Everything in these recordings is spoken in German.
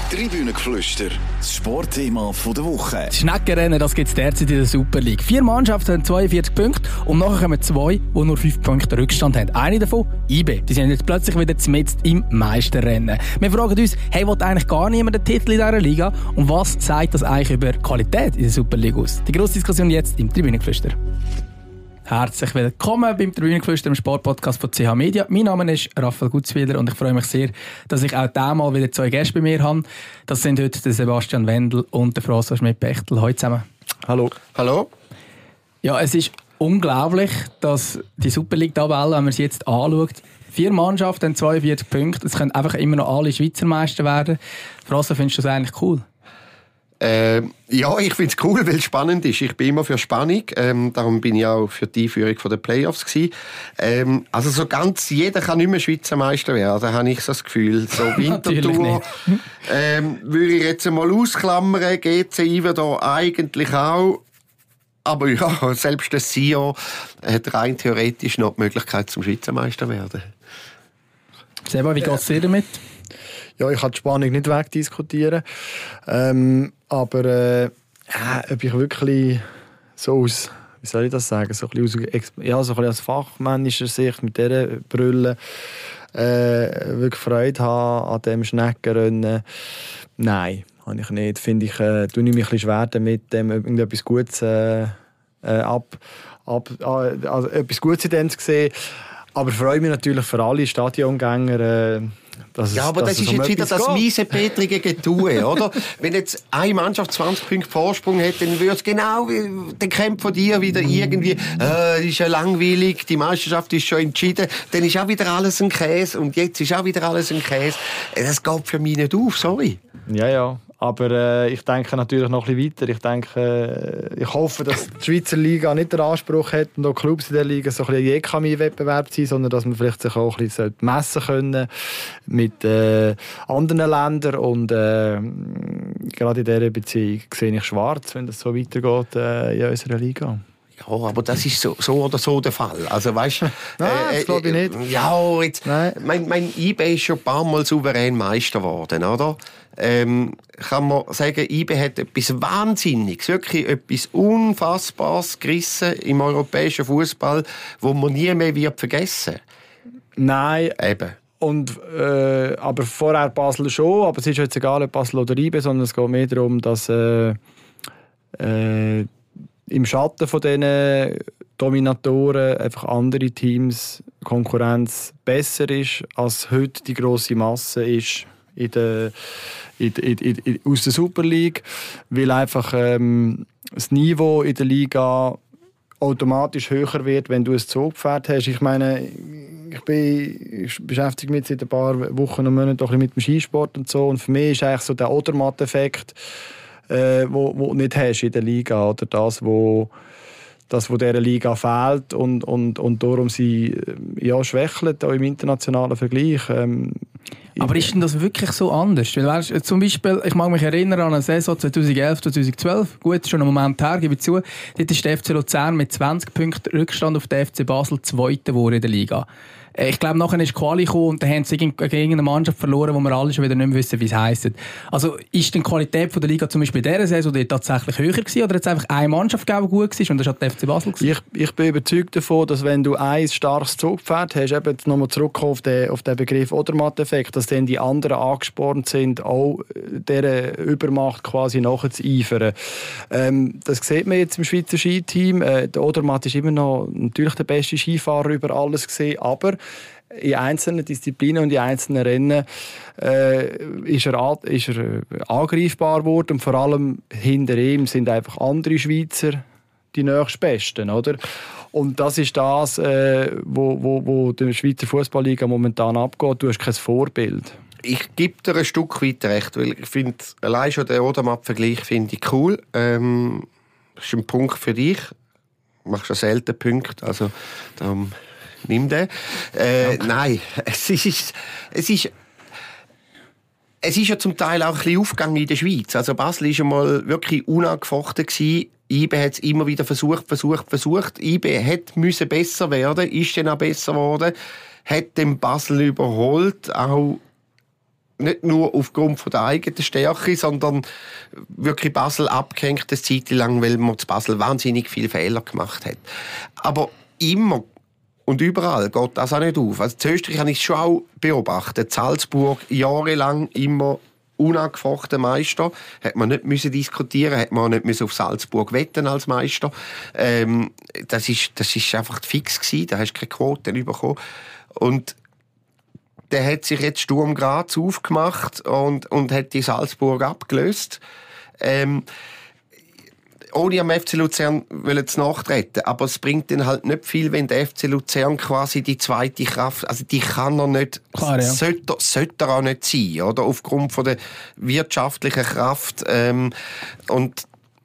Tribünengeflüster, das Sportthema der Woche. Das Schneckenrennen, das gibt es derzeit in der Super League. 4 Mannschaften haben 42 Punkte und nachher kommen 2, die nur 5 Punkte Rückstand haben. Eine davon, IB. Die sind jetzt plötzlich wieder mitten im Meisterrennen. Wir fragen uns, hey, will eigentlich gar niemand den Titel in dieser Liga? Und was sagt das eigentlich über die Qualität in der Super League aus? Die grosse Diskussion jetzt im Tribünengeflüster. Herzlich willkommen beim Tribünengeflüster, im Sportpodcast von CH Media. Mein Name ist Raphael Gutzwiller und ich freue mich sehr, dass ich auch diesmal wieder 2 Gäste bei mir habe. Das sind heute der Sebastian Wendel und der François Schmidt-Bechtel. Hallo zusammen. Hallo. Hallo. Ja, es ist unglaublich, dass die Super League-Tabelle, wenn man sie jetzt anschaut, 4 Mannschaften haben 42 Punkte. Es können einfach immer noch alle Schweizer Meister werden. François, findest du das eigentlich cool? Ja, ich finde es cool, weil es spannend ist. Ich bin immer für Spannung. Darum bin ich auch für die Einführung der Playoffs gewesen. Also so ganz jeder kann nicht mehr Schweizer Meister werden, habe ich so das Gefühl. So Winterthur würde ich jetzt mal ausklammern. GC da eigentlich auch. Aber ja, selbst der Sion hat rein theoretisch noch die Möglichkeit zum Schweizer Meister werden. Seba, wie geht es dir damit? Ja, ich kann die Spannung nicht wegdiskutieren. Aber ob ich wirklich so aus, wie soll ich das sagen, so ein bisschen aus fachmännischer Sicht mit dieser Brille wirklich Freude habe an diesem Schneckenrennen, nein, habe ich nicht. Finde ich, tue ich mich ein bisschen schwer damit, dem irgendetwas Gutes also etwas Gutes in dem zu sehen. Aber freue mich natürlich für alle Stadiongänger, aber das ist jetzt wieder das miese petrige Getue, oder? Wenn jetzt eine Mannschaft 20 Punkte Vorsprung hätte, dann würde es genau den Kampf von dir wieder irgendwie, ist ja langweilig, die Meisterschaft ist schon entschieden, dann ist auch wieder alles ein Käse und jetzt ist auch wieder alles ein Käse. Das geht für mich nicht auf, sorry. Ja. Aber ich denke natürlich noch ein bisschen weiter. Ich hoffe, dass die Schweizer Liga nicht den Anspruch hat und auch Clubs in der Liga so ein bisschen Jekami-Wettbewerb sein, sondern dass man vielleicht sich auch ein bisschen messen können mit anderen Ländern. Und gerade in dieser Beziehung sehe ich schwarz, wenn das so weitergeht in unserer Liga. Ja, aber das ist so oder so der Fall. Also, weißt, nein, das glaube ich nicht. Ja, jetzt, mein IB ist schon ein paar Mal souverän Meister geworden, oder? Kann man sagen, IB hat etwas Wahnsinniges, wirklich etwas Unfassbares gerissen im europäischen Fußball, wo man nie mehr wird vergessen. Nein. Eben. Und, aber vorher Basel schon, aber es ist jetzt egal, ob Basel oder IB, sondern es geht mehr darum, dass im Schatten von diesen Dominatoren einfach andere Teams Konkurrenz besser ist, als heute die grosse Masse ist aus der Super League, weil einfach das Niveau in der Liga automatisch höher wird, wenn du ein Zugpferd hast. Ich meine, ich beschäftige mich seit ein paar Wochen und Monaten auch mit dem Skisport und so, und für mich ist eigentlich so der Odermatt-Effekt, wo du nicht hast in der Liga, oder das, wo dieser Liga fehlt und darum sie schwächelt, auch im internationalen Vergleich. Aber ist denn das wirklich so anders? Weil, weißt, zum Beispiel, ich mag mich erinnern an eine Saison 2011, 2012, gut, schon einen Moment her, gebe ich zu, dort ist der FC Luzern mit 20 Punkten Rückstand auf den FC Basel Zweiter in der Liga. Ich glaube, nachher ist die Quali gekommen und dann haben sie gegen eine Mannschaft verloren, wo wir alle schon wieder nicht mehr wissen, wie es heisst. Also ist die Qualität von der Liga zum Beispiel in dieser Saison tatsächlich höher gewesen, oder hat es einfach eine Mannschaft gegeben, die gut war und das war der FC Basel? Ich bin überzeugt davon, dass wenn du ein starkes Zugpferd hast, eben nochmal zurückkommen auf den Begriff Odermatt-Effekt, dass dann die anderen angespornt sind, auch dieser Übermacht quasi nachzueifern. Das sieht man jetzt im Schweizer Skiteam. Der Odermatt ist immer noch natürlich der beste Skifahrer über alles gesehen, aber in einzelnen Disziplinen und in einzelnen Rennen ist er angreifbar geworden, und vor allem hinter ihm sind einfach andere Schweizer die nächstbesten, oder? Und das ist das, wo die Schweizer Fußballliga momentan abgeht. Du hast kein Vorbild. Ich gebe dir ein Stück weit recht, weil ich finde, allein schon den Odermatt-Vergleich finde ich cool. Das ist ein Punkt für dich. Du machst ja selten Punkte, also nimm den. Nein, es ist ja zum Teil auch ein bisschen Aufgang in der Schweiz. Also Basel war schon mal wirklich unangefochten gewesen. IB hat es immer wieder versucht. IB musste besser werden, ist dann auch besser geworden, hat den Basel überholt, auch nicht nur aufgrund von der eigenen Stärke, sondern wirklich Basel abgehängt eine Zeit lang, weil man zu Basel wahnsinnig viele Fehler gemacht hat. Aber immer und überall geht das auch nicht auf. Also in Österreich habe ich es schon auch beobachtet. Salzburg jahrelang immer unangefochten Meister. Hat man nicht müssen diskutieren, hat man auch nicht müssen auf Salzburg wetten als Meister. Das ist einfach fix gewesen. Da hast du keine Quoten bekommen. Und der hat sich jetzt Sturm Graz aufgemacht und hat die Salzburg abgelöst. Ohne am FC Luzern zu nachtreten. Aber es bringt dann halt nicht viel, wenn der FC Luzern quasi die zweite Kraft, also die kann er nicht, klar, ja. sollte er auch nicht sein, oder? Aufgrund von der wirtschaftlichen Kraft. Und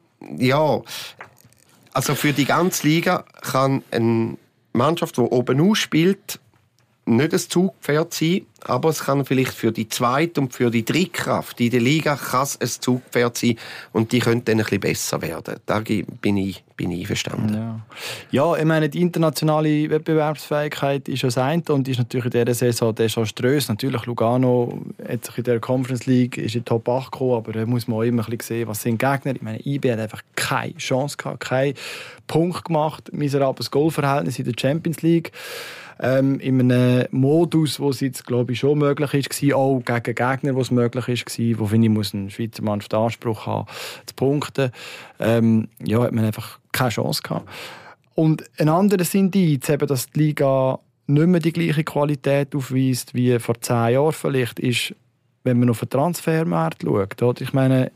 ja, also für die ganze Liga kann eine Mannschaft, die oben ausspielt, nicht ein Zugpferd sein, aber es kann vielleicht für die zweite und für die dritte Kraft in der Liga kann es ein Zugpferd sein und die könnte dann ein bisschen besser werden. Da bin ich einverstanden. Ja, ich meine, die internationale Wettbewerbsfähigkeit ist das eine und ist natürlich in dieser Saison desaströs. Natürlich, Lugano hat sich in der Conference League ist in die Top 8 gekommen, aber da muss man auch immer ein bisschen sehen, was sind Gegner. Ich meine, IB hat einfach keine Chance gehabt, keinen Punkt gemacht, miserables Goalverhältnis in der Champions League. In einem Modus, wo es jetzt, glaube ich, schon möglich war, auch gegen Gegner, wo es möglich war, wo, finde ich, muss ein Schweizer Mannschaft Anspruch haben, zu punkten. Hat man einfach keine Chance gehabt. Und ein anderes Indiz, eben, dass die Liga nicht mehr die gleiche Qualität aufweist wie vor 10 Jahren vielleicht, ist, wenn man auf den Transfermarkt schaut. Oder? Ich meine,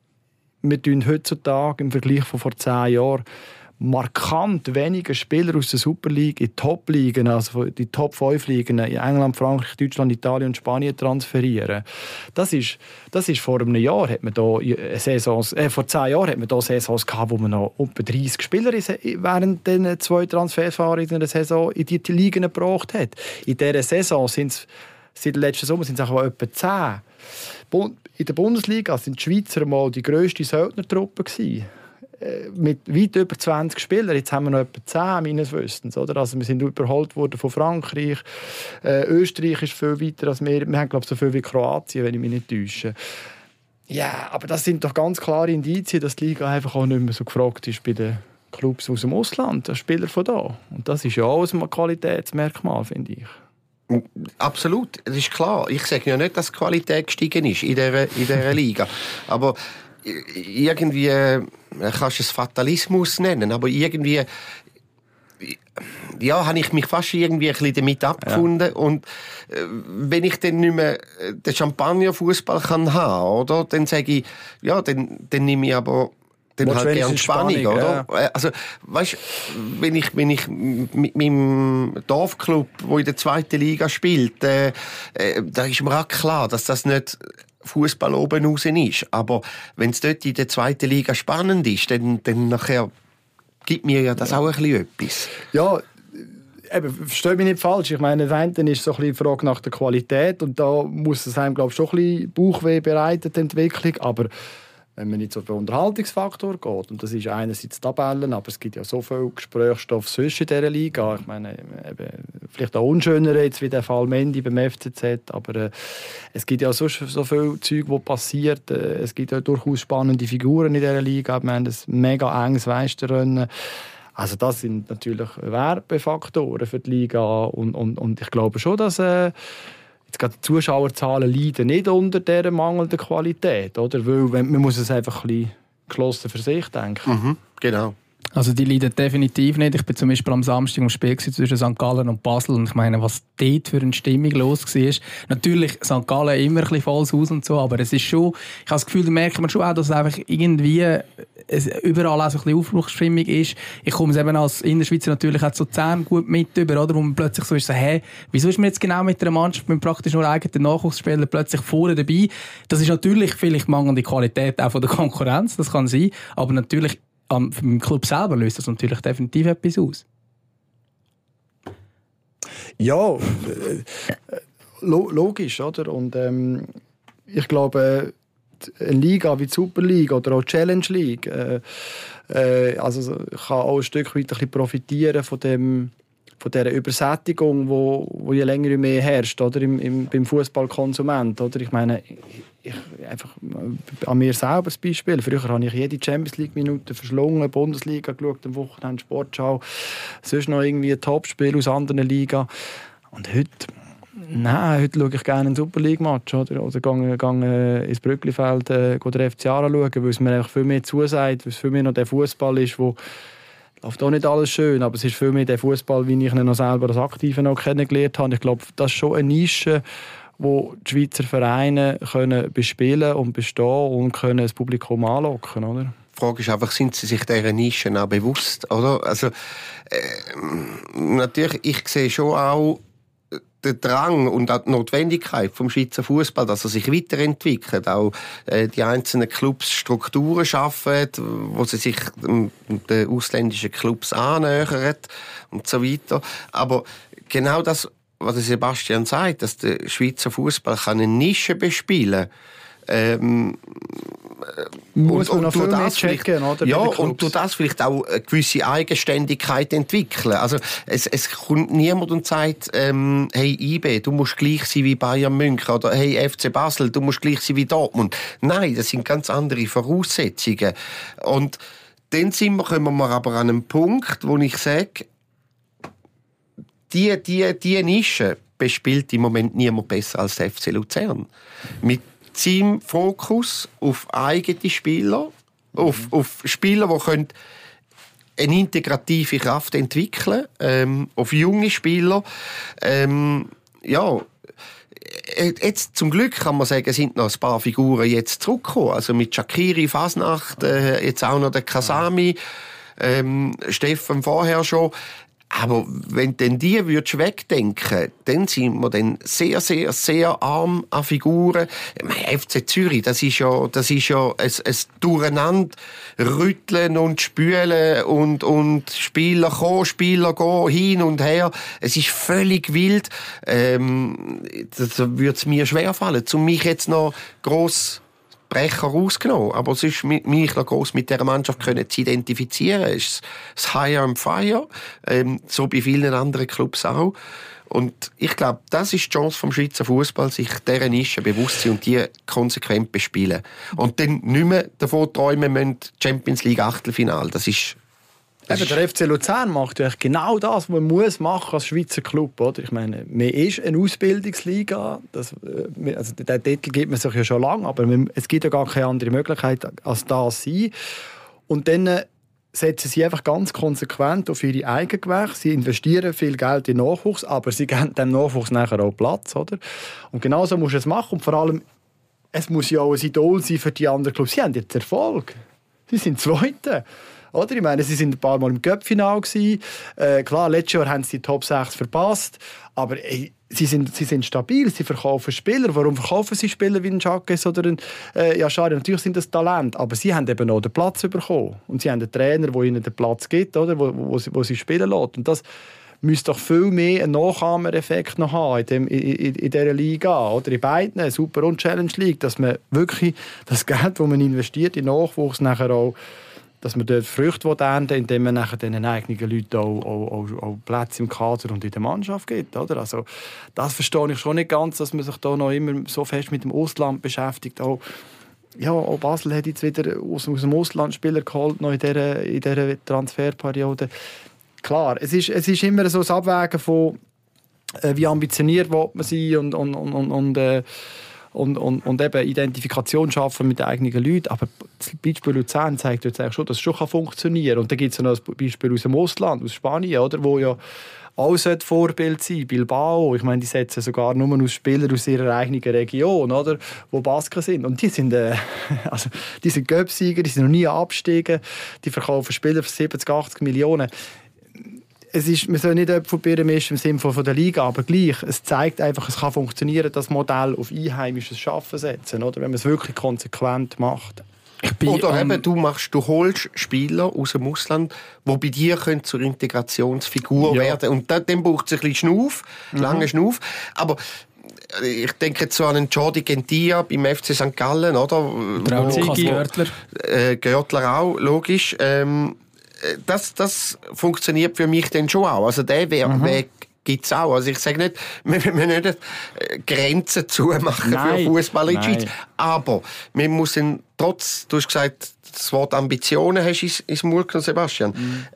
wir tun heutzutage im Vergleich von vor 10 Jahren markant weniger Spieler aus der Super League in Top-Ligen, also die Top 5 Ligen in England, Frankreich, Deutschland, Italien und Spanien transferieren. Das ist vor einem Jahr hat man da Saisons, vor 10 Jahren hat man da Saisons gehabt, wo man noch etwa 30 Spieler während den 2 Transferfahrten in einer Saison in die Ligen gebracht hat. In dieser Saison sind es seit dem letzten Sommer sind es auch etwa 10. In der Bundesliga sind die Schweizer mal die grösste Söldnertruppe gewesen. Mit weit über 20 Spielern. Jetzt haben wir noch etwa 10, meines Wissens. Oder? Also wir sind überholt worden von Frankreich. Österreich ist viel weiter als wir. Wir haben, glaube ich, so viel wie Kroatien, wenn ich mich nicht täusche. Ja, aber das sind doch ganz klare Indizien, dass die Liga einfach auch nicht mehr so gefragt ist bei den Clubs aus dem Ausland, den Spieler von da. Und das ist ja auch ein Qualitätsmerkmal, finde ich. Absolut, das ist klar. Ich sage ja nicht, dass die Qualität gestiegen ist in dieser Liga. Aber irgendwie, kannst du es Fatalismus nennen, aber irgendwie habe ich mich fast irgendwie ein bisschen damit abgefunden. Ja. Und wenn ich dann nicht mehr den Champagner-Fußball haben kann, oder, dann sage ich, ja, dann nehme ich aber dann halt gerne Spannung, oder? Ja. Also, weißt, wenn ich mit meinem Dorfclub, der in der 2. Liga spielt, da ist mir auch klar, dass das nicht Fußball oben raus ist. Aber wenn es dort in der 2. Liga spannend ist, dann nachher gibt mir ja das auch ein bisschen etwas. Ja, eben, verstehe mich nicht falsch. Ich meine, das eine ist so ein bisschen die Frage nach der Qualität und da muss es einem, glaube ich, schon ein bisschen Bauchweh bereiten, die Entwicklung. Aber wenn man nicht so auf den Unterhaltungsfaktor geht, und das ist einerseits Tabellen, aber es gibt ja so viel Gesprächsstoff sonst in dieser Liga. Ich meine, eben, vielleicht auch unschöner jetzt wie der Fall Mendy beim FCZ, aber es gibt ja so viel Zeug, was passiert. Es gibt ja durchaus spannende Figuren in dieser Liga. Wir haben ein mega enges Meisterrennen. Also das sind natürlich Werbefaktoren für die Liga und ich glaube schon, dass jetzt gerade die Zuschauerzahlen leiden nicht unter dieser mangelnden Qualität, oder? Weil man muss es einfach ein bisschen geschlossen für sich denken. Mhm, genau. Also die leiden definitiv nicht. Ich bin zum Beispiel am Samstag am Spiel zwischen St. Gallen und Basel und ich meine, was dort für eine Stimmung los war. Natürlich St. Gallen immer ein bisschen volles Haus und so, aber es ist schon, ich habe das Gefühl, da merkt man schon auch, dass es einfach irgendwie überall auch so ein bisschen Aufbruchsstimmung ist. Ich komme es eben als Innerschweizer natürlich auch zu Luzern gut mit über, oder? Wo man plötzlich so ist, so, hey, wieso ist man jetzt genau mit einer Mannschaft mit praktisch nur eigenen Nachwuchsspielern plötzlich vorne dabei? Das ist natürlich vielleicht mangelnde Qualität auch von der Konkurrenz, das kann sein, aber natürlich im Club selber löst das natürlich definitiv etwas aus. Ja, logisch, oder? Und ich glaube, eine Liga wie die Super League oder auch die Challenge League also kann auch ein Stück weit ein bisschen profitieren von dem dieser Übersättigung, wo je länger mehr herrscht, oder? Beim Fußballkonsument. Oder? Ich meine, einfach an mir selber das Beispiel. Früher habe ich jede Champions-League-Minute verschlungen, Bundesliga geschaut, am Wochenende Sportschau, sonst noch irgendwie ein Topspiel aus anderen Ligen. Und heute schaue ich gerne einen Super-League-Match oder gehe ins Brücklifeld den FC anschauen, weil es mir einfach viel mehr zusagt, weil es viel mehr noch der Fußball ist, wo läuft auch nicht alles schön, aber es ist viel mehr der Fußball, wie ich ihn noch selber als Aktiver noch kennengelernt habe. Ich glaube, das ist schon eine Nische, wo die Schweizer Vereine können bespielen und bestehen und können das Publikum anlocken, oder? Die Frage ist einfach, sind sie sich dieser Nischen auch bewusst, oder? Also, natürlich, ich sehe schon auch den Drang und auch die Notwendigkeit vom Schweizer Fußball, dass er sich weiterentwickelt, auch die einzelnen Clubs Strukturen schaffen, wo sie sich den ausländischen Clubs annähern und so weiter. Aber genau das, was Sebastian sagt, dass der Schweizer Fußball eine Nische bespielen kann, muss man noch viel mehr checken, oder? Ja, und durch das vielleicht auch eine gewisse Eigenständigkeit entwickeln. Also es kommt niemand und sagt, hey IB, du musst gleich sein wie Bayern München, oder hey FC Basel, du musst gleich sein wie Dortmund. Nein, das sind ganz andere Voraussetzungen. Und dann kommen wir aber an einen Punkt, wo ich sage, die Nische bespielt im Moment niemand besser als der FC Luzern. Mit seinem Fokus auf eigene Spieler, auf Spieler, die können eine integrative Kraft entwickeln können, auf junge Spieler. Jetzt zum Glück kann man sagen, sind noch ein paar Figuren jetzt zurückgekommen. Also mit Shaqiri, Fasnacht, jetzt auch noch der Kasami, Steffen vorher schon. Aber wenn denn die würdest wegdenken, dann sind wir dann sehr, sehr, sehr arm an Figuren. FC Zürich, das ist ja ein Durcheinander, Rütteln und Spülen und Spieler kommen, Spieler gehen, hin und her. Es ist völlig wild. Das würde es mir schwerfallen, um mich jetzt noch gross Brecher rausgenommen. Aber es ist mich noch gross mit dieser Mannschaft können zu identifizieren. Es ist das Hire and Fire, so bei vielen anderen Clubs auch. Und ich glaube, das ist die Chance vom Schweizer Fußball, sich dieser Nische bewusst zu sein und die konsequent bespielen. Und dann nicht mehr davon träumen müssen, Champions League Achtelfinale. Das ist der FC Luzern macht ja genau das, was man muss machen als Schweizer Club, oder? Ich meine, man ist eine Ausbildungsliga, also den Titel gibt man sich ja schon lange, aber es gibt ja gar keine andere Möglichkeit als das sein. Und dann setzen sie einfach ganz konsequent auf ihre Eigengewerke. Sie investieren viel Geld in Nachwuchs, aber sie geben dem Nachwuchs nachher auch Platz, oder? Und genau so musst du es machen. Und vor allem, es muss ja auch ein Idol sein für die anderen Clubs. Sie haben jetzt Erfolg. Sie sind Zweite. Oder? Ich meine, sie sind ein paar Mal im Cup-Final gewesen. Klar, letztes Jahr haben sie die Top 6 verpasst. Aber sie sind stabil, sie verkaufen Spieler. Warum verkaufen sie Spieler wie ein Jacques oder ein Yashari? Natürlich sind das Talent, aber sie haben eben auch den Platz bekommen. Und sie haben einen Trainer, der ihnen den Platz gibt, oder? Wo sie spielen lässt. Und das müsste doch viel mehr einen Nachahmereffekt noch haben in dieser Liga, oder in beiden, Super und Challenge League, dass man wirklich das Geld, das man investiert in Nachwuchs, nachher auch, dass man dort Früchte ernten, indem man nachher den eigenen Leuten auch Plätze im Kader und in der Mannschaft gibt, oder? Also, das verstehe ich schon nicht ganz, dass man sich da noch immer so fest mit dem Ausland beschäftigt. Auch Basel hat jetzt wieder aus dem Ausland Spieler geholt, noch in dieser Transferperiode. Klar, es ist immer so das Abwägen von wie ambitioniert will man sein und eben Identifikation schaffen mit den eigenen Leuten. Aber das Beispiel Luzern zeigt jetzt eigentlich schon, dass es schon funktionieren kann. Und dann gibt es ja noch ein Beispiel aus dem Ausland, aus Spanien, oder, wo ja auch Vorbild sein. Bilbao, ich meine, die setzen sogar nur aus Spielern aus ihrer eigenen Region, oder, wo Basken sind. Und die sind Cup-Sieger, die sind noch nie abgestiegen, die verkaufen Spieler für 70, 80 Millionen. Wir sollen nicht Äpfel mischen im Sinne von der Liga, aber gleich, es zeigt einfach, es kann funktionieren, das Modell auf einheimisches Schaffen setzen, oder? Wenn man es wirklich konsequent macht. Oder eben, du holst Spieler aus dem Ausland, die bei dir zur Integrationsfigur werden. Und dann braucht es ein bisschen Schnuff, langen Schnuff. Aber ich denke jetzt so an einen Jordi Gentia beim FC St. Gallen, oder? Lukas Görtler. Görtler auch, logisch. das funktioniert für mich dann schon auch. Also der Weg gibt es auch. Also ich sage nicht, wir müssen nicht Grenzen zumachen für Fußball in der Schweiz. Aber man muss ihn trotz, du hast gesagt, das Wort Ambitionen hast du ins Maul genommen, Sebastian.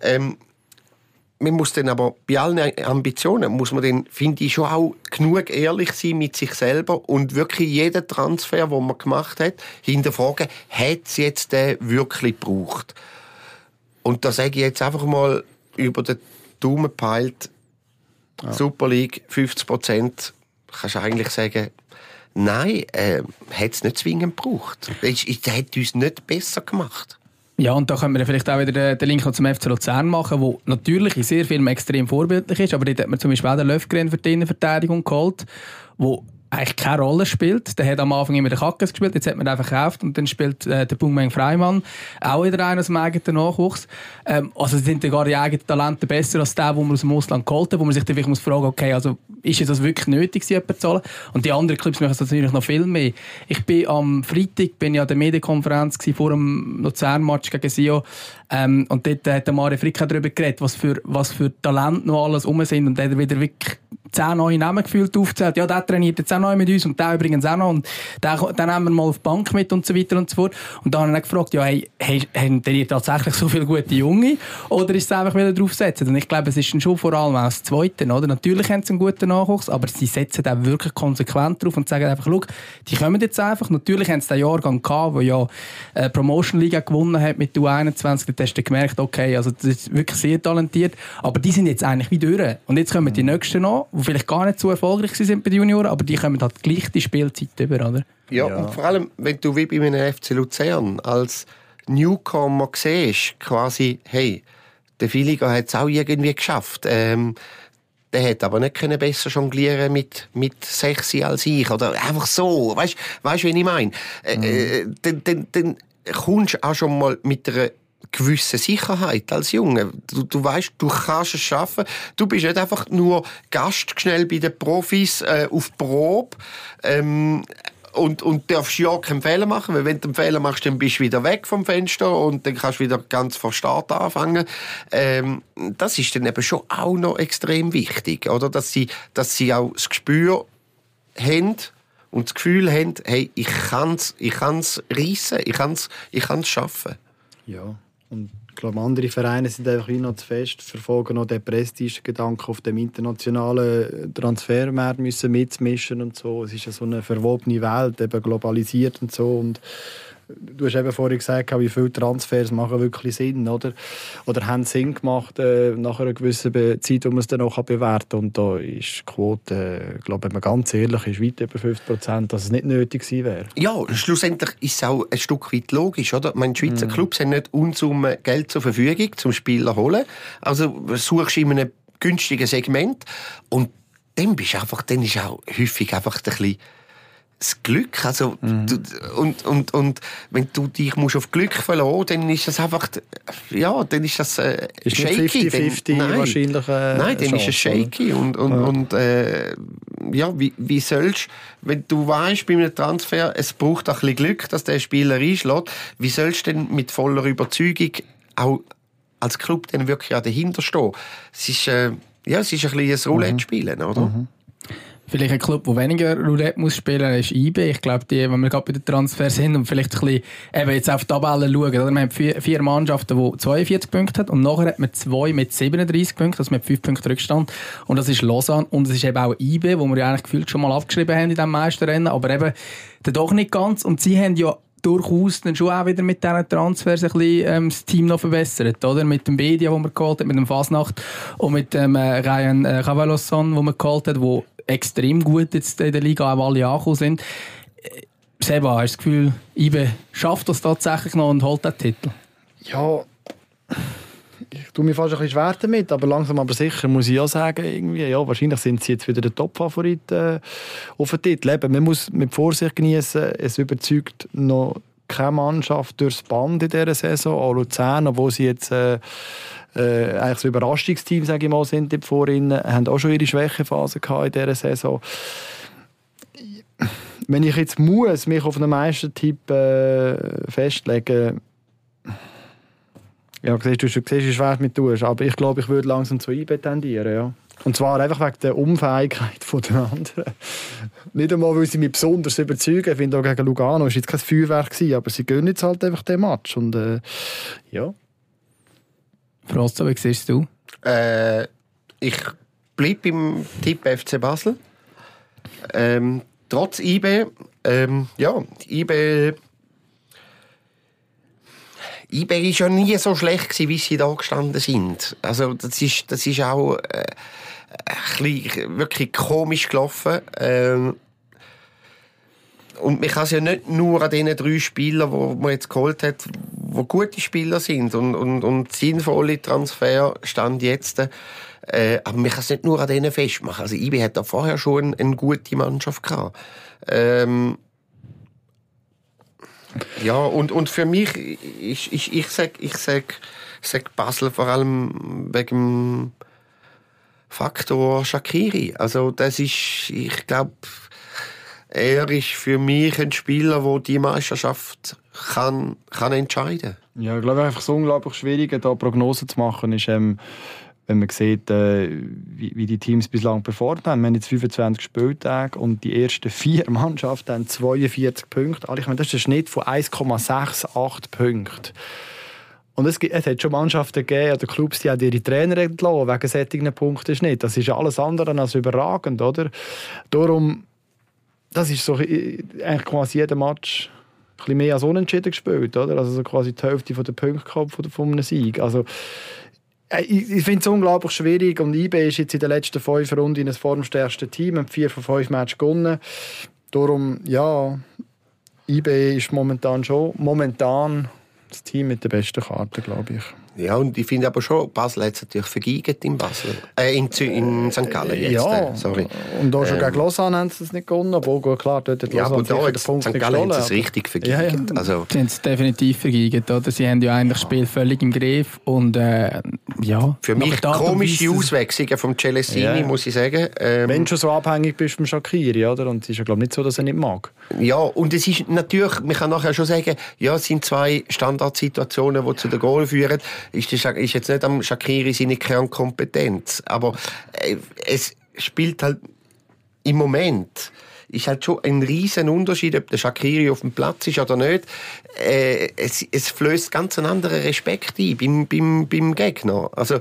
Man muss dann aber bei allen Ambitionen, muss man dann, finde ich, schon auch genug ehrlich sein mit sich selber und wirklich jeden Transfer, den man gemacht hat, hinterfragen, hat es jetzt den wirklich gebraucht? Und da sage ich jetzt einfach mal über den Daumen gepeilt, Super League 50%, kannst du eigentlich sagen, nein, hat es nicht zwingend gebraucht. Es hat uns nicht besser gemacht. Ja, und da können wir vielleicht auch wieder den Link noch zum FC Luzern machen, wo natürlich in sehr vielen extrem vorbildlich ist, aber dort hat man zum Beispiel auch den Löfgren für die Innenverteidigung geholt, wo eigentlich keine Rolle spielt. Der hat am Anfang immer den Kackes gespielt, jetzt hat man den verkauft und dann spielt der Bungmeng Freimann auch wieder einer aus dem eigenen Nachwuchs. Also sind gar die eigenen Talente besser als der, den man aus dem Ausland geholt hat, wo man sich dann wirklich fragen muss, okay, also ist das wirklich nötig, jemanden zu zahlen? Und die anderen Clubs machen das natürlich noch viel mehr. Ich bin am Freitag an der Medienkonferenz vor dem Luzern-Match gegen Sion und dort hat der Mario Fricka darüber geredet, was für Talente noch alles rum sind und der hat wieder wirklich 10 neue Namen gefühlt aufgezählt. Ja, der trainiert jetzt auch neu mit uns und der übrigens auch noch und den nehmen wir mal auf die Bank mit und so weiter und so fort. Und dann habe ich gefragt, ja, haben ihr tatsächlich so viele gute Junge oder ist es einfach wieder draufsetzen? Und ich glaube, es ist schon vor allem auch das Zweite, oder? Natürlich haben sie einen guten Nachwuchs, aber sie setzen auch wirklich konsequent drauf und sagen einfach, schau, die kommen jetzt einfach. Natürlich haben sie den Jahrgang gehabt, wo ja Promotion Liga gewonnen hat mit U21. Da hast du gemerkt, okay, also das ist wirklich sehr talentiert, aber die sind jetzt eigentlich wie durch. Und jetzt kommen die Nächsten an, die vielleicht gar nicht so erfolgreich sind bei den Junioren, aber die kommen halt gleich die Spielzeit über, oder? Ja, und vor allem, wenn du wie bei einem FC Luzern als Newcomer siehst, quasi, hey, der Filiger hat es auch irgendwie geschafft. Der hat aber nicht besser jonglieren mit 6 als ich. Oder einfach so. Weißt du, wie ich meine? Dann kommst du auch schon mal mit einer gewisse Sicherheit als Junge. Du weißt, du kannst es schaffen. Du bist nicht einfach nur Gast schnell bei den Profis auf Probe und darfst ja keinen Fehler machen, weil wenn du einen Fehler machst, dann bist du wieder weg vom Fenster und dann kannst du wieder ganz von Start anfangen. Das ist dann eben schon auch noch extrem wichtig, oder? Dass sie auch das Gespür haben und das Gefühl haben, hey, ich kann's reissen, ich kann's schaffen. Ja. Und ich glaube, andere Vereine sind einfach wie noch zu fest, verfolgen noch den Prestige-Gedanken auf dem internationalen Transfermarkt müssen mitmischen und so. Es ist ja so eine verwobene Welt, eben globalisiert und so. Und du hast eben vorhin gesagt, wie viele Transfers machen wirklich Sinn, oder haben Sinn gemacht nach einer gewissen Zeit, wo man es dann auch bewerten kann. Und da ist die Quote, glaube, wenn man ganz ehrlich ist, weit über 50%, dass es nicht nötig gewesen wäre. Ja, schlussendlich ist es auch ein Stück weit logisch, oder? Die Schweizer Clubs haben nicht Unsummen Geld zur Verfügung, zum Spieler zu holen. Also suchst du in einem günstigen Segment und dann ist auch häufig einfach ein bisschen das Glück, also und wenn du dich musst auf Glück verlassen, dann ist das einfach, ja, dann ist das ist shaky. 50-50 wahrscheinlich. Nein, dann ist es shaky und ja, wie sollst, wenn du weißt bei einem Transfer, es braucht auch ein bisschen Glück, dass der Spieler einschlägt, wie sollst du denn mit voller Überzeugung auch als Club dann wirklich auch dahinter stehen? Es ist ein bisschen ein Roulette-Spielen, oder? Vielleicht ein Club, der weniger Roulette muss spielen muss, ist IB. Ich glaube, wenn wir gerade bei den Transfers sind und vielleicht ein bisschen eben jetzt auf die Tabelle schauen. Oder? Wir haben 4 Mannschaften, die 42 Punkte haben und nachher hat man 2 mit 37 Punkten, also mit 5 Punkten Rückstand. Und das ist Lausanne und es ist eben auch IB, wo wir ja eigentlich gefühlt schon mal abgeschrieben haben in diesem Meisterrennen, aber eben dann doch nicht ganz. Und sie haben ja durchaus dann schon auch wieder mit diesen Transfers ein bisschen das Team noch verbessert, oder? Mit dem Bedia, den man geholt hat, mit dem Fasnacht und mit dem Ryan Cavalosson, den man geholt hat, wo extrem gut jetzt in der Liga auch alle angekommen sind. Seba, hast du das Gefühl, IBE schafft das tatsächlich noch und holt den Titel? Ja, ich tue mir fast ein bisschen schwer damit, aber langsam aber sicher muss ich auch sagen, irgendwie, ja, wahrscheinlich sind sie jetzt wieder der Top-Favorit auf den Titel. Eben, man muss mit Vorsicht genießen. Es überzeugt noch keine Mannschaft durchs Band in dieser Saison, auch Luzern, obwohl sie jetzt eigentlich so Überraschungsteam, sage ich mal, sind die Vorhinnen, haben auch schon ihre Schwächephase gehabt in dieser Saison. Wenn ich jetzt mich auf einen Meistertipp festlegen, Ja, du siehst, wie schwer es mit tust. Aber ich glaube, ich würde langsam zu IB tendieren, ja. Und zwar einfach wegen der Unfähigkeit der anderen. Nicht einmal, weil sie mich besonders überzeugen. Ich finde auch gegen Lugano war jetzt kein Feuerwerk gewesen, aber sie gönnen jetzt halt einfach den Match. Und ja. Frosto, wie siehst du? Ich bleibe beim Tipp FC Basel. Trotz IB, IB ist ja nie so schlecht gewesen, wie sie da gestanden sind. Also das ist auch ein bisschen wirklich komisch gelaufen. Und man kann es ja nicht nur an diesen 3 Spielern, die man jetzt geholt hat, die gute Spieler sind und sinnvolle Transfer stand jetzt. Aber man kann es nicht nur an denen festmachen. Also IB hat da vorher schon eine gute Mannschaft gehabt. Ja, und für mich, ich sag Basel vor allem wegen dem Faktor Shaqiri. Also das ist, ich glaube, er ist für mich ein Spieler, der die Meisterschaft kann entscheiden. Ja, ich glaube einfach so unglaublich schwierig, da Prognosen zu machen, ist, wenn man sieht, wie die Teams bislang performt haben. Wir haben jetzt 25 Spieltage und die ersten 4 Mannschaften haben 42 Punkte. Ich meine, das ist ein Schnitt von 1,68 Punkten. Und es hat schon Mannschaften gegeben, oder Clubs, die haben ihre Trainer entlassen wegen solchen Punkten. Das ist alles andere als überragend, oder? Darum, das ist so eigentlich quasi jeder Match ein bisschen mehr als unentschieden gespielt, oder? Also so quasi die Hälfte der Punkte gehabt von einem Sieg. Also, ich finde es unglaublich schwierig und IB ist jetzt in den letzten 5 Runden das formstärkste Team, hat 4 von 5 Matches gewonnen. Darum, ja, IB ist momentan das Team mit der besten Karte, glaube ich. Ja, und ich finde aber schon, Basel hat es natürlich vergeigt in Basel. In St. Gallen jetzt. Ja, sorry. Und auch schon gegen Lausanne haben sie es nicht gewonnen, obwohl klar, dort hat Lausanne sicher den Punkt St. nicht Gallen gestohlen. haben sie es richtig vergeigt. Ja. Also, Sie haben es definitiv vergeigt, oder? Sie haben ja eigentlich das Spiel völlig im Griff und ja. Für mich komische Auswechslungen vom Celestini, muss ich sagen. Wenn du schon so abhängig bist vom Shaqiri, oder? Und es ist ja, glaube ich, nicht so, dass er nicht mag. Ja, und es ist natürlich, man kann nachher schon sagen, ja, es sind 2 Standardsituationen, die zu den Goal führen. Ist jetzt nicht am Shaqiri seine Kernkompetenz. Aber es spielt halt im Moment ist halt schon ein riesen Unterschied, ob der Shaqiri auf dem Platz ist oder nicht. Es flößt ganz einen anderen Respekt ein beim Gegner. Also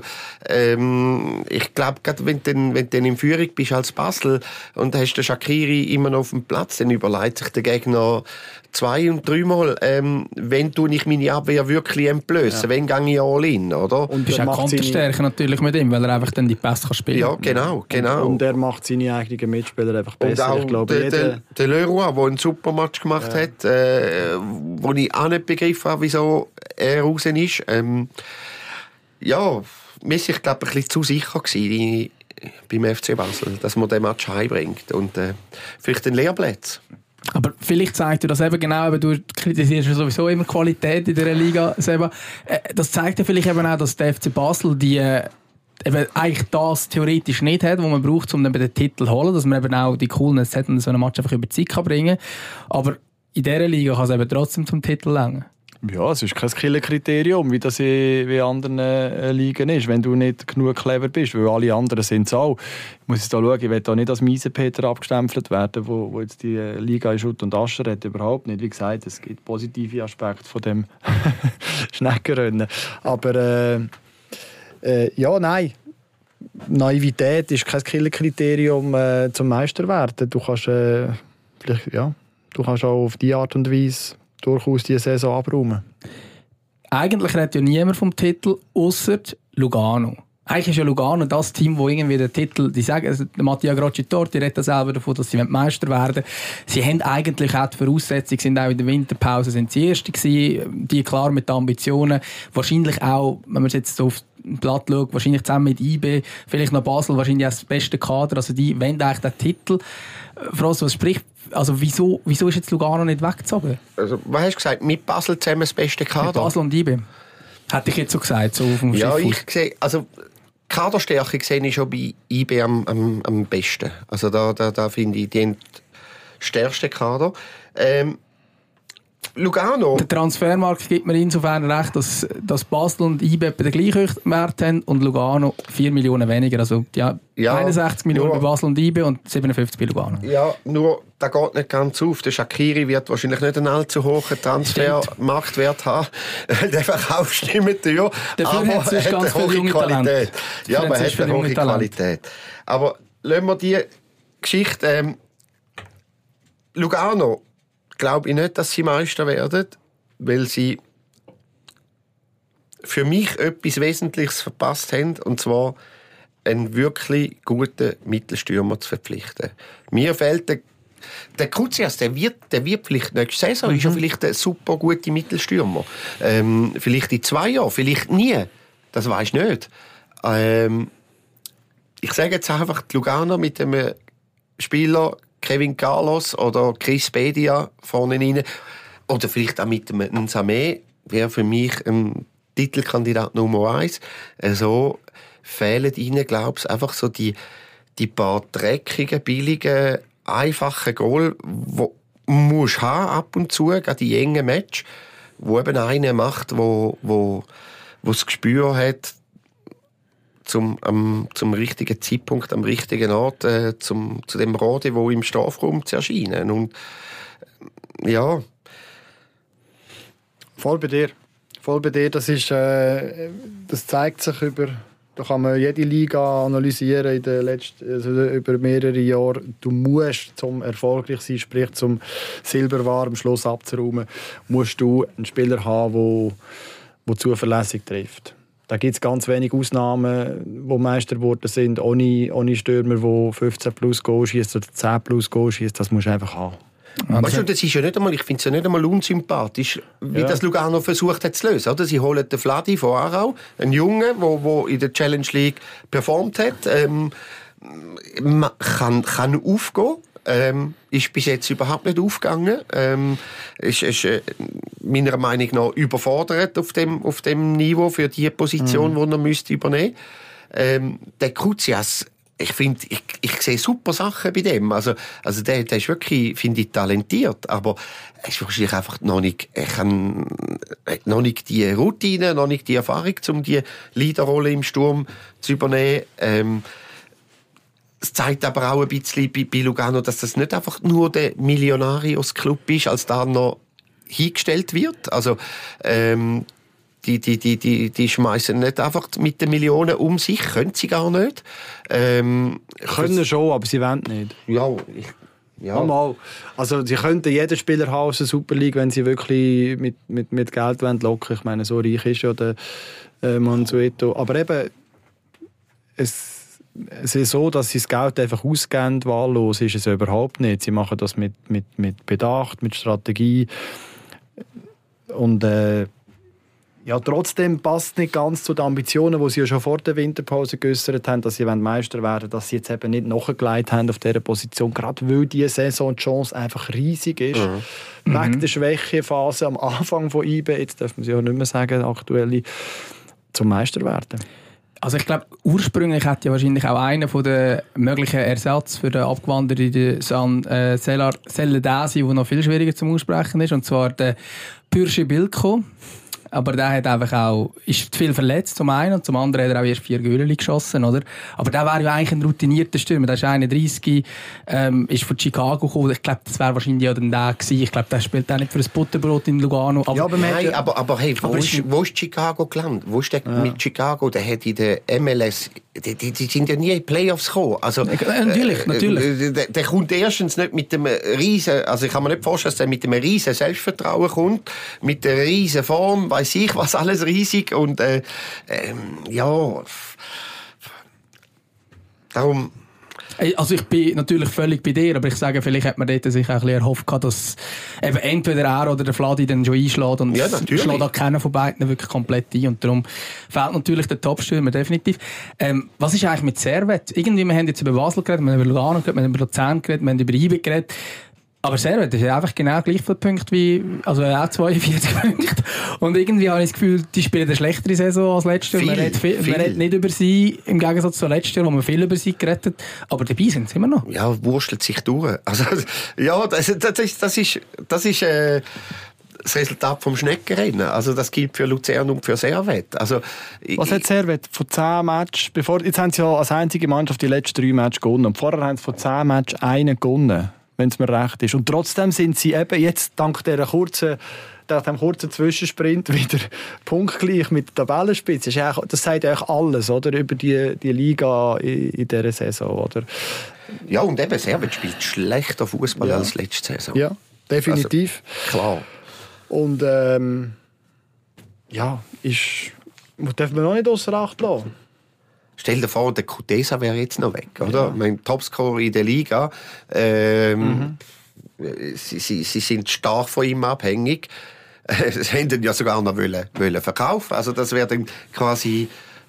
ich glaube, gerade wenn du in Führung bist als Basel und hast den Shaqiri immer noch auf dem Platz, dann überlegt sich der Gegner 2- und 3-mal, wenn du nicht meine Abwehr wirklich entblößen, wenn gehe ich all in, oder? Und bist auch Konterstärke natürlich mit ihm, weil er einfach dann die Pässe spielen kann. Ja, genau. Und er macht seine eigenen Mitspieler einfach besser. Und auch ich glaube, der Leroy, der einen super Match gemacht hat, wo ich auch nicht begriffen habe, wieso er raus ist. Ja, mir ist ich glaube ein bisschen zu sicher gewesen beim FC Basel, dass man den Match heimbringt und vielleicht den Lehrplatz. Aber vielleicht zeigt dir das eben genau, eben, du kritisierst ja sowieso immer Qualität in dieser Liga, Seba. Das zeigt ja vielleicht eben auch, dass der FC Basel die eben eigentlich das theoretisch nicht hat, was man braucht, um den Titel zu holen, dass man eben auch die Coolness hat und so einen Match einfach über die Zeit bringen kann. Aber in dieser Liga kann es eben trotzdem zum Titel langen. Ja, es ist kein Killerkriterium, wie das in anderen Ligen ist, wenn du nicht genug clever bist, weil alle anderen sind es auch. Ich muss jetzt da schauen, ich will da nicht als Miesepeter abgestempelt werden, wo jetzt die Liga in Schutt und Asche hat, überhaupt nicht. Wie gesagt, es gibt positive Aspekte von dem Schneckenrennen. Aber ja, nein. Naivität ist kein Killerkriterium zum Meister werden. Du kannst du kannst auch auf diese Art und Weise durchaus diese Saison abräumen. Eigentlich redet ja niemand vom Titel, ausser Lugano. Eigentlich ist ja Lugano das Team, das irgendwie den Titel, die sagen, also Mattia Grocci-Tor, die redet selber davon, dass sie Meister werden. Sie haben eigentlich auch die Voraussetzungen, sind auch in der Winterpause sind sie Erste gewesen, die klar mit Ambitionen, wahrscheinlich auch, wenn man jetzt so auf das Blatt schaut, wahrscheinlich zusammen mit IB, vielleicht noch Basel, wahrscheinlich auch das beste Kader, also die wollen eigentlich den Titel. Frost, was spricht, also wieso ist jetzt Lugano nicht weggezogen? Also, was hast du gesagt? Mit Basel zusammen das beste Kader? Mit Basel und IB. Hätte ich jetzt so gesagt, so auf dem Ja, Schiff. ich sehe, also Kaderstärke sehe ich schon bei IB am besten. Also da finde ich den stärksten Kader. Lugano. Der Transfermarkt gibt mir insofern recht, dass Basel und IB den gleichen Wert haben und Lugano 4 Millionen weniger. Also 61 Millionen bei Basel und IB und 57 bei Lugano. Ja, nur das geht nicht ganz auf. Der Shaqiri wird wahrscheinlich nicht einen allzu hohen Transfermarktwert haben. Der verkaufst nicht mehr teuer, aber er hat eine hohe Qualität. Ja, aber er hat eine hohe Qualität. Aber lassen wir die Geschichte... Lugano glaube ich nicht, dass sie Meister werden, weil sie für mich etwas Wesentliches verpasst haben, und zwar einen wirklich guten Mittelstürmer zu verpflichten. Mir fehlt der Koutsias, der wird vielleicht nächste Saison, ist ja vielleicht ein super guter Mittelstürmer. Vielleicht in 2 Jahren, vielleicht nie. Das weisst du nicht. Ich sage jetzt einfach, die Lugano mit dem Spieler Kevin Carlos oder Chris Bedia vorne rein, oder vielleicht auch mit einem Samé, wäre für mich ein Titelkandidat Nummer 1. So fehlen ihnen, glaube ich, einfach so die paar dreckigen, billigen, einfachen Goal, die musst haben ab und zu, gerade die engen Match, wo eben einer macht, wo das Gespür hat, zum richtigen Zeitpunkt, am richtigen Ort, zu dem Rendezvous im Strafraum zu erscheinen. Und ja. Voll bei dir. Das zeigt sich da kann man jede Liga analysieren über mehrere Jahre. Du musst, zum erfolgreich sein, sprich zum Silberware am Schluss abzuräumen, musst du einen Spieler haben, der zuverlässig trifft. Da gibt es ganz wenige Ausnahmen, die Meister geworden sind, ohne Stürmer, die 15 plus Goal schießt oder 10 plus Goal schießt. Das musst du einfach haben. Weißt du, das ist ja nicht einmal, ich finde es ja nicht einmal unsympathisch, wie das Lugano versucht hat zu lösen. Oder? Sie holen den Vladi von Aarau, einen Jungen, der in der Challenge League performt hat, kann aufgehen. Ist bis jetzt überhaupt nicht aufgegangen. Ist meiner Meinung nach überfordert auf dem Niveau für die Position, die er müsste übernehmen. Der Koutsias, ich finde, ich sehe super Sachen bei dem. Also der ist wirklich, finde ich, talentiert, aber er ist wahrscheinlich einfach noch nicht die Routine, noch nicht die Erfahrung, um die Leaderrolle im Sturm zu übernehmen. Es zeigt aber auch ein bisschen bei Lugano, dass das nicht einfach nur der Millionarios-Club ist, als da noch hingestellt wird. Also die schmeißen nicht einfach mit den Millionen um sich, können sie gar nicht. Können schon, aber sie wollen nicht. Ja. Mal. Also sie könnten jeden Spieler haben aus der Super League, wenn sie wirklich mit Geld locken wollen. Ich meine, so reich ist ja der Mansueto. Aber eben, es ist so, dass sie das Geld einfach ausgeben, wahllos ist es überhaupt nicht. Sie machen das mit Bedacht, mit Strategie. Und trotzdem passt es nicht ganz zu den Ambitionen, die sie ja schon vor der Winterpause geäußert haben, dass sie Meister werden wollen, dass sie jetzt eben nicht nachgelegt haben auf dieser Position, gerade weil diese Saison die Chance einfach riesig ist. Wegen der Schwächephase am Anfang von IB, jetzt darf man sie ja nicht mehr sagen, aktuelle, zum Meister werden. Also ich glaube, ursprünglich hat ja wahrscheinlich auch einer von den möglichen Ersatz für den abgewanderten Seledasi, der noch viel schwieriger zum Aussprechen ist, und zwar der Pürsche Bilko. Aber der hat einfach auch, ist zu viel verletzt zum einen und zum anderen hat er auch erst 4 Göhle geschossen, oder? Aber der wäre ja eigentlich ein routinierter Stürmer. Der ist 31, ist von Chicago gekommen. Ich glaube, das wäre wahrscheinlich auch dann der gewesen. Ich glaube, der spielt auch nicht für ein Butterbrot in Lugano. Aber hey, wo ist Chicago gelandet? Wo ist der mit Chicago? Der hat in der MLS, die sind ja nie in die Playoffs gekommen. Also, natürlich. Der kommt erstens nicht mit einem riesen, also ich kann mir nicht vorstellen, dass der mit einem riesen Selbstvertrauen kommt, mit einer riesen Form, weiss ich was, alles riesig und darum. Also ich bin natürlich völlig bei dir, aber ich sage, vielleicht hat man dort sich auch ein bisschen erhofft, dass eben entweder er oder der Vladi dann schon einschlägt und schlägt auch keiner von beiden wirklich komplett ein und darum fehlt natürlich der Top-Stürmer definitiv. Was ist eigentlich mit Servet? Irgendwie, wir haben jetzt über Basel geredet, wir haben über Lugano geredet, wir haben über Luzern geredet, wir haben über IB geredet. Aber Servet ist einfach genau gleich viele Punkte wie, also auch 42 Punkte. Und irgendwie habe ich das Gefühl, die spielen eine schlechtere Saison als letztes Jahr. Man redet nicht über sie, im Gegensatz zu letztes Jahr, wo man viel über sie geredet. Aber dabei sind sie immer noch. Ja, wurstelt sich durch. Also, ja, das ist das Resultat vom Schneckenrennen. Also das gilt für Luzern und für Servette. Also, was hat Servette von 10 Matches? Jetzt haben sie ja als einzige Mannschaft die letzten 3 Matches gewonnen. Und vorher haben sie von 10 Matches einen gewonnen, wenn es mir recht ist. Und trotzdem sind sie eben jetzt dank dem kurzen Zwischensprint wieder punktgleich mit der Tabellenspitze. Das sagt eigentlich alles, oder, über die Liga in dieser Saison. Oder? Ja, und eben Servette spielt schlechter Fußball als letzte Saison. Ja, definitiv. Also, klar. Und dürfen wir noch nicht ausser Acht lassen. Stell dir vor, der Kutesa wäre jetzt noch weg, oder? Ja. Mein Topscorer in der Liga. Sie sind stark von ihm abhängig. Sie haben ihn ja sogar noch wollen verkaufen. Also das wäre dann quasi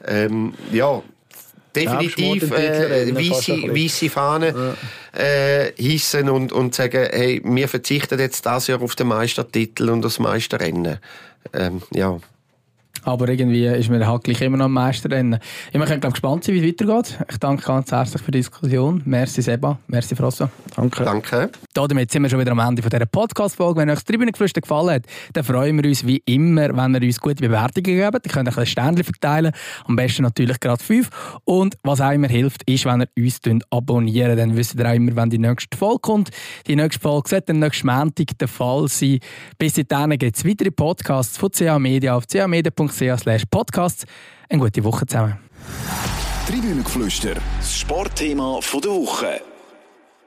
definitiv weisse Fahnen hissen und sagen, hey, wir verzichten jetzt das Jahr auf den Meistertitel und das Meisterrennen. Ja. Aber irgendwie ist mir halt gleich immer noch am Meisterrennen. Ich bin gespannt sein, wie es weitergeht. Ich danke ganz herzlich für die Diskussion. Merci Seba, merci François. Danke. Damit sind wir schon wieder am Ende dieser Podcast-Folge. Wenn euch das Tribünengeflüster gefallen hat, dann freuen wir uns wie immer, wenn ihr uns gute Bewertungen gebt. Ihr könnt euch ein Sternchen verteilen. Am besten natürlich gerade 5. Und was auch immer hilft, ist, wenn ihr uns abonniert. Dann wisst ihr auch immer, wenn die nächste Folge kommt. Die nächste Folge sollte am nächsten Montag der Fall sein. Bis dahin gibt es weitere Podcasts von CA Media auf camedia.ch/podcasts. Eine gute Woche zusammen. Tribünengeflüster, das Sportthema der Woche.